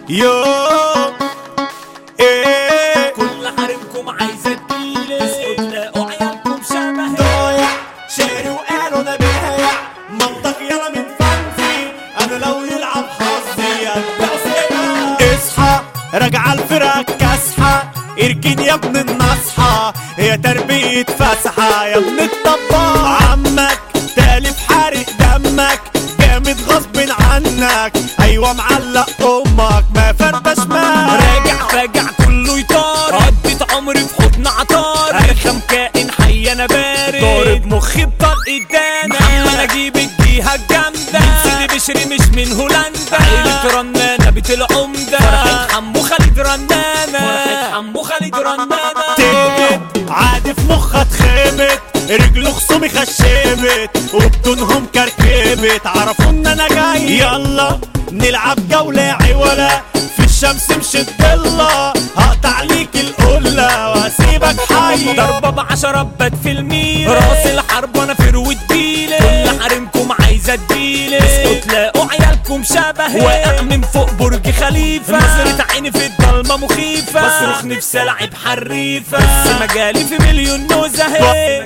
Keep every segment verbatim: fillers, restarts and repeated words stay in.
يو ايه كل حريمكم عايزة تجيلي تلاقوا عيالكم شبهي ضايع شاري وقالوا انا بايع منطق يلا من فانزي انا لو يلعب حظي اتبع سيبها اصحى راجعة الفرق كاسحة اركن يا ابن النصحى هي تربية فسحة يا ابن الطباخ عمك تالف حارق دمك جامد غصب عنك ايوه معلق امك ما فردش ما راجع فاجع كله يطار قضيت عمري في حضن عطار ارخم كائن حي انا بارد ضارب مخي بطلق دانا محمد اجيب الجيهة الجامدة من سيدي بشري مش من هولندا عيلة رنانة بيت العمدة فرحة حمو خالد رنانة فرحة حمو خالد رنانة تهبت عادي في مخها اتخبت رجل خصومي خشبت وبدونهم كركبت عرفوا ان انا جاي يلا نلعب جولة عولا في الشمس مش الضلة هقطع ليك القلة وهسيبك حي ضربة بعشرة بات في الميل راس الحرب وانا فروة ديلي كل حريمكم عايزة تجيلي اسكوا تلاقوا عيالكم شبهي واقع من فوق برج خليفة نظرة عيني في الضلمة مخيفة بصرخ نفسي العب حريفة بس مجالي في مليون نزهة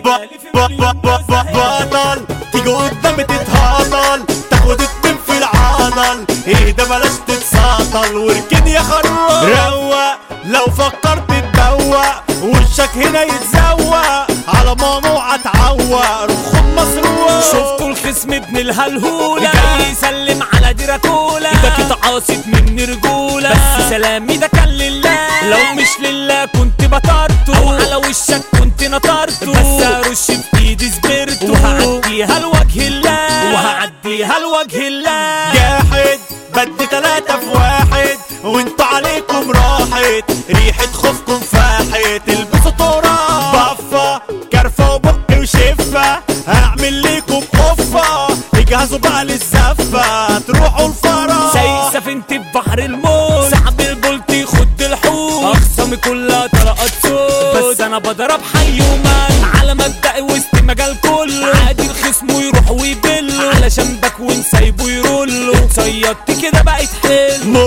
بطل تيجي قدامي تتهطل تاخد اتنين في العضل ايه ده بلاش تتساطل واركن يا خروف روق لو فكرت تدوق وشك هنا يتزوق على ممنوع اتعوق رخم مسروق شفتوا الخصم ابن الهلهولة جاي يسلم على ديراتولا ايدك اتعاصت مني رجولة بس سلامي ده كان لله لو مش لله كنت بطرته او على وشك كنت نطرته بس ارش في ايدي سبرته وهعديها لوجه الله وهعديها لوجه الله جاحد بدي تلاتة في واحد وانتوا عليكم راحت ريحة خوفكم فاحت البسوا تراب بفة كرفة وبقي وشفة هعمل ليكم قفة اجهزوا بقى للزفة تروحوا الفرح سايق سفينتي في بحر الموت سحب البولت يخد الحوت اخصامي كلها طلقات صوت بس انا بضرب حي ومال على مبدئي وسط مجال كله عادي الخصم يروح ويبله علشان بكون سايبه يرله اتصيدت كده بقيت حلو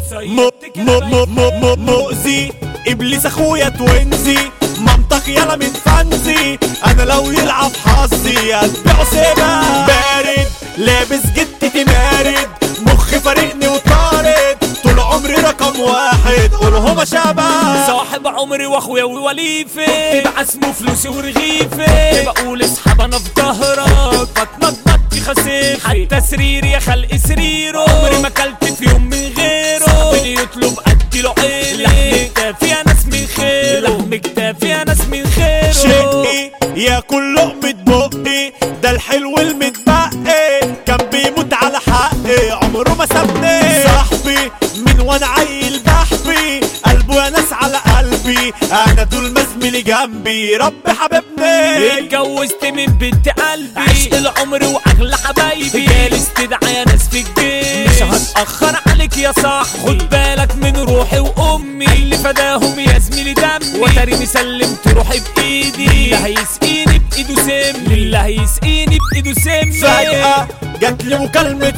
مؤذي ابليس اخويا توينزي منطق يلا من فانزي انا لو يلعب حظي اتبعه سيبها بارد لابس جتتي مارد مخي فارقني وطارد طول عمري رقم واحد قولهما شبه صاحب عمري واخويا ووليفي تبقى اسمه فلوسي ورغيفي بقول اسحب انا في ظهرك بتنطط خسيفي حتى سريري يا خلق سريره عمري ما كلت في يوم من غيره صاحبي يطلب اديله عيلي لحم كتافي يا ناس من خيره لحم كتافي يا ناس من خيره شقي ياكل لقمة بقي ده الحلو المتبقي كان بيموت على حقي عمره ما سابني صاحبي من وانا عيل بحبي قلبه يا ناس على قلبي انا طول ما زميلي جنبي ربي حبيبني اتجوزت من بنت قلبي عشق العمر واغلى حبايبي جالي استدعى يا ناس في الجيش مش هتأخر عليك يا صاحبي خد بالك من روحي وامي اللي فداهم يا زميلي دمي وتريني سلمت روحي بايدي اللي هيسقيني بايده سم اللي هيسقيني بايده سم فجأة جاتلي مكالمة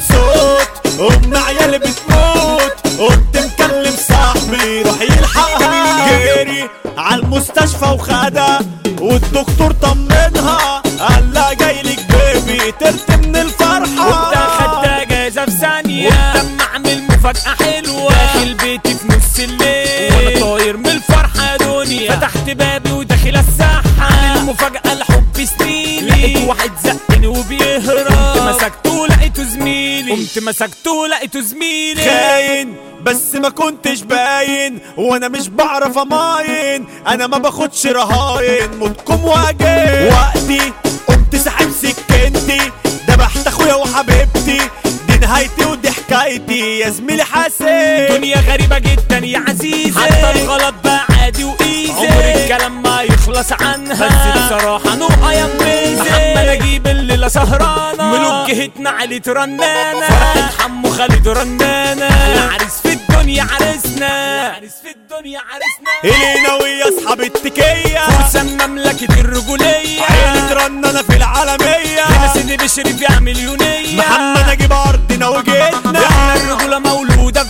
صوت ام عيالي بتموت قلت مكلم صاحبي روح يلحقها جري عالمستشفى وخدها والدكتور طمنها قال لها جايلك بيبي ترت من الفرحة وبدا خدها جايزة في ثانية ولما اعمل مفاجأة حلوة داخل بيتي في نص الليل وانا طاير من الفرحة يا دنيا فتحت بابي وداخل الساحة المفاجأة الحب سنيني لقيت واحد زقني وبيهرب قمت مسكته لقيته زميلي قمت مسكته لقيته زميلي خاين بس ما كنتش باين وانا مش بعرف اماين انا ما باخدش رهاين موتكم واجب وقتي قمت ساحب سكنتي دبحت اخويا وحبيبتي دي نهايتي ودي حكايتي يا زميلي حاسين دنيا غريبة جدا يا عزيزي حتى الغلط بقى عادي وايزي عمر الكلام ما يخلص عنها بس بصراحة نو ايام بيزي محمد اجيب الليلة سهرانة ملوك جهتنا عيلة رنانة فرحة حمو خالد رنانة العريس في الدنيا عرسنا عريس في الدنيا عرسنا الينا ويا اصحاب التكية فرسان مملكة الرجولية عيلة رنانة في العالمية هنا سيدي بشري فيها مليونية محمد اجيب ارضنا وجيتنا احنا الرجولة مولودة في بيتنا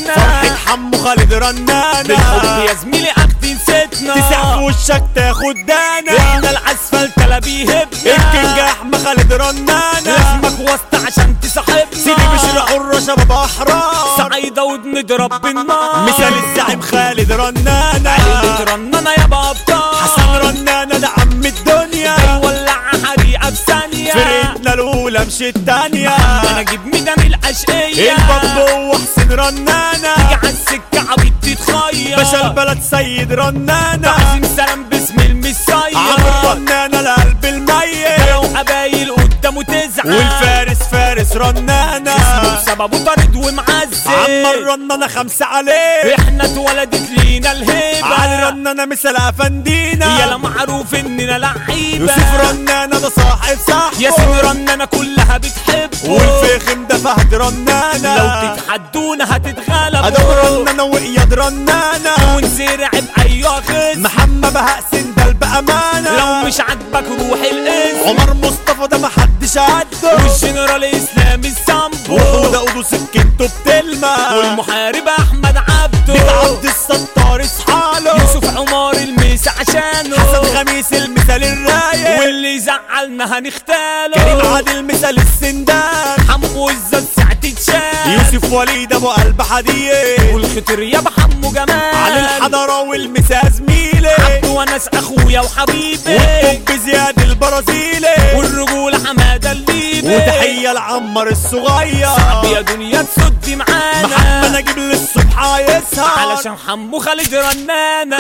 ستنا فرحة حمو خالد رنانة بالحب يا زميلي اخدين ستنا تسع في وشك تاخد دانا احنا الاسفل تلا بيهبنا الكينج احمد خالد رنانة لازمك وسط عشان تصاحبنا سيدي بشر حرة شباب احرار سعيدة ونضرب بالنار مثال الزعيم خالد رنانة علي رنانة يا بابا حسن رنانة ده عم الدنيا ولع حريقة بثانية فرقتنا الاولى مش التانية انا اجيب ميدان الاشقية البابو وحسين رنانة تيجي عالسكة عبيد تتخير باشا البلد سيد رنانة تعزيم سلام باسم المسير عمرو رنانة القلب الميت لو قبايل قدامه تزعل والفارس فارس رنانة اسمه بسببه طارد ومعزز عمر رنانة خمسة عليه احنا اتولدت لينا الهيبة علي رنانة مثل افندينا يلا معروف اننا لعيبة يوسف رنانة ده صاحب صاحبه ياسين رنانة كلها بتحبه والفخم ده فهد رنانة لو تتحدونا هتتغلبوا ادم رنانة واياد رنانة ونزرع بأيوة خصم محمد بهاء سندل بأمانة لو مش عاجبك روح الاسم عمر مصطفى ده محدش عده والجنرال اسلامي السامبو وحودة قدو سكنته بتلمع والمحارب احمد عبده ديك عبد الستار اصحاله يوسف عمار الميس عشانه حسن خميس المثال الرايق واللي زعلنا هنختاله كريم عادل مثال السندان حمو الزاد ساعة تتشال يوسف وليد ابو قلب حديد والخطر يا بحمو جمال علي الحضرة والمسا زميلي عبده وناس اخويا وحبيبي والطب زياد البرازيلي والرجولة حمادة الليبي وتحية لعمر الصغير يا دنيا تسدي معانا محمد نجيب للصبح يسهر علشان حمو خالد رنانة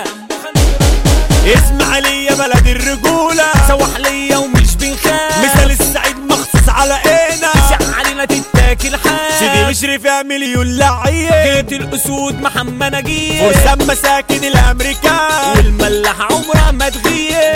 اسماعيلية بلد الرجولة سواحلية ومش بنخاف مثال السعيد مخصوص على اينا تسع علينا تتاكل حال سيدي مشرف يا مليون لعيب جيت الاسود محمد نجيب فرسان مساكن الامريكان والملاحة عمرها ما تغيب